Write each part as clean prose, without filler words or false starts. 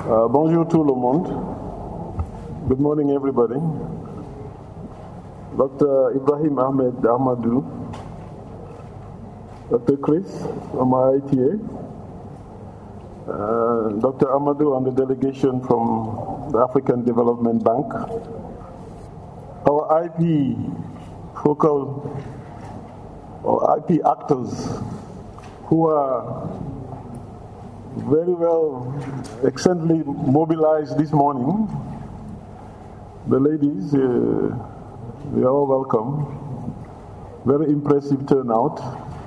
Bonjour tout le monde. Good morning, everybody. Dr. Ibrahim Ahmed Ahmadou, Dr. Chris from IITA, Dr. Ahmadou and the delegation from the African Development Bank, our IP focal or IP actors who are very well, excellently mobilized this morning. The ladies, they are all welcome. Very impressive turnout.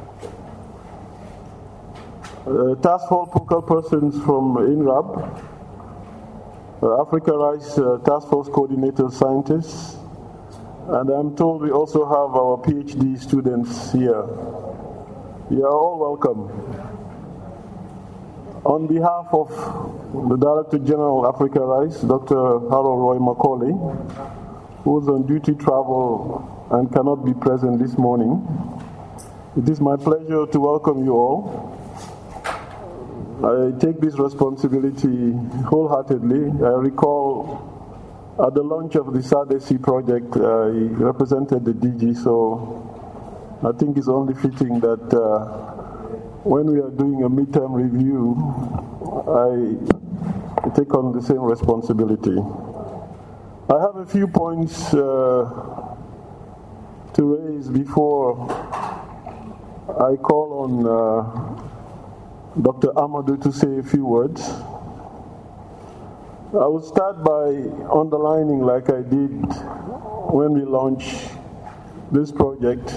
Task force focal persons from INRAB, Africa Rice Task Force coordinator scientists, and I'm told we also have our PhD students here. You are all welcome. On behalf of the Director General of Africa Rice, Dr. Harold Roy Macaulay, who is on duty travel and cannot be present this morning, it is my pleasure to welcome you all. I take this responsibility wholeheartedly. I recall at the launch of the SADC project, I represented the DG, so I think it's only fitting that when we are doing a midterm review, I take on the same responsibility. I have a few points to raise before I call on Dr. Ahmadou to say a few words. I will start by underlining, like I did when we launched this project,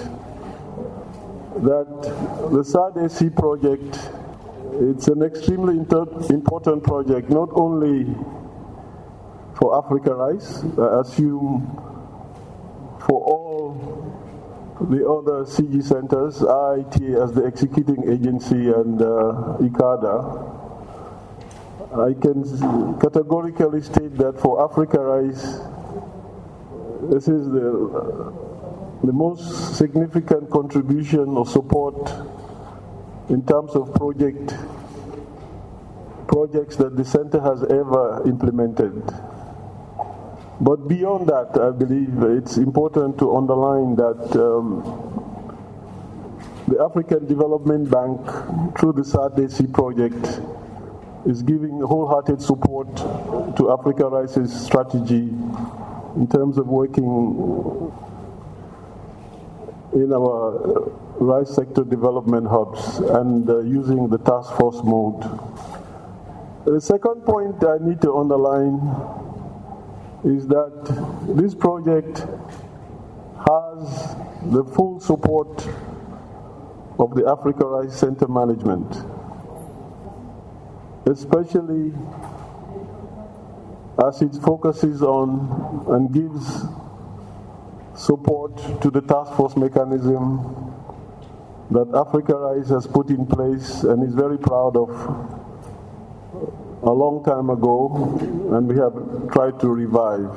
that the SADC project, it's an extremely important project, not only for Africa Rice, I assume for all the other CG centers, IITA as the executing agency and ICADA. I can categorically state that for Africa Rice, this is the most significant contribution or support in terms of projects that the center has ever implemented. But beyond that, I believe it's important to underline that the African Development Bank, through the SADC project, is giving wholehearted support to Africa Rice's strategy in terms of working in our rice sector development hubs and using the task force mode. The second point I need to underline is that this project has the full support of the Africa Rice Center management, especially as it focuses on and gives support to the task force mechanism that Africa Rice has put in place and is very proud of a long time ago, and we have tried to revive.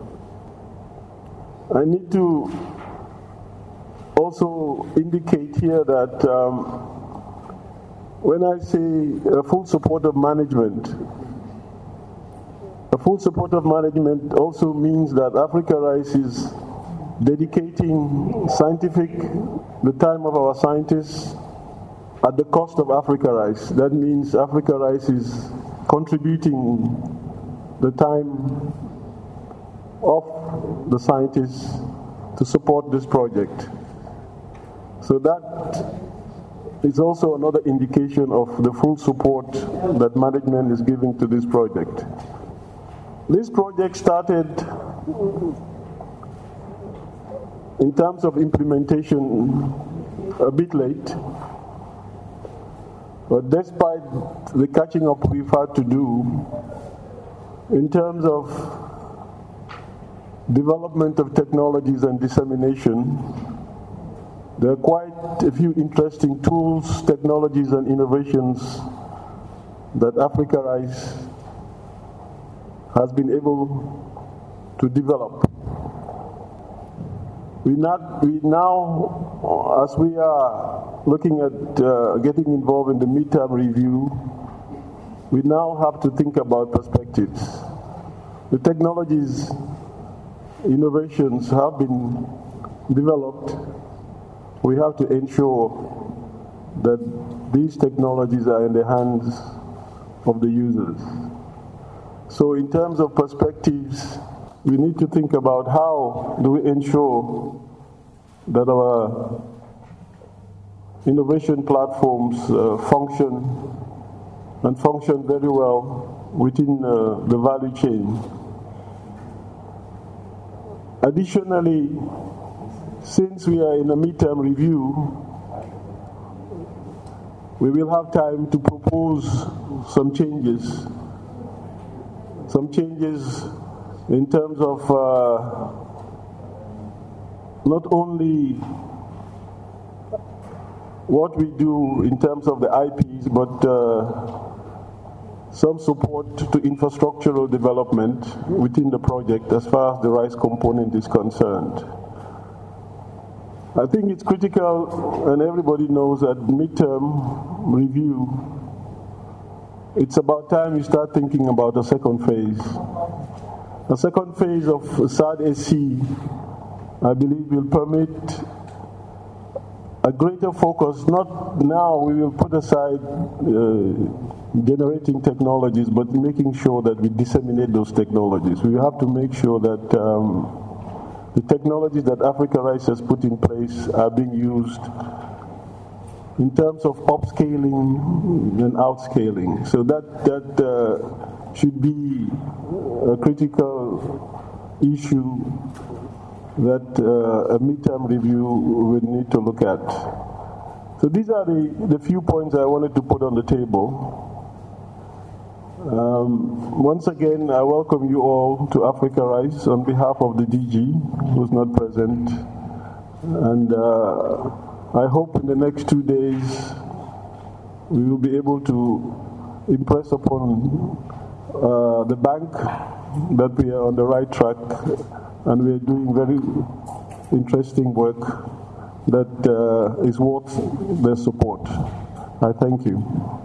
I need to also indicate here that when I say a full support of management, a full support of management also means that Africa Rice is dedicating the time of our scientists at the cost of Africa Rice. That means Africa Rice is contributing the time of the scientists to support this project. So that is also another indication of the full support that management is giving to this project. This project started in terms of implementation a bit late, but despite the catching up we've had to do in terms of development of technologies and dissemination, there are quite a few interesting tools, technologies, and innovations that Africa Rice has been able to develop. We now, as we are looking at getting involved in the midterm review, we now have to think about perspectives. The technologies, innovations have been developed. We have to ensure that these technologies are in the hands of the users. So in terms of perspectives, we need to think about how do we ensure that our innovation platforms function very well within the value chain. Additionally, since we are in a midterm review, we will have time to propose some changes in terms of not only what we do in terms of the IPs, but some support to infrastructural development within the project as far as the rice component is concerned. I think it's critical, and everybody knows that midterm review, it's about time you start thinking about a second phase. A second phase of SADC, I believe, will permit a greater focus. Not now we will put aside generating technologies, but making sure that we disseminate those technologies. We have to make sure that the technologies that Africa Rice has put in place are being used in terms of upscaling and outscaling. So that should be a critical issue that a midterm review will need to look at. So these are the few points I wanted to put on the table. Once again, I welcome you all to Africa Rice on behalf of the DG, who's not present. And I hope in the next 2 days we will be able to impress upon the bank that we are on the right track and we are doing very interesting work that is worth their support. I thank you.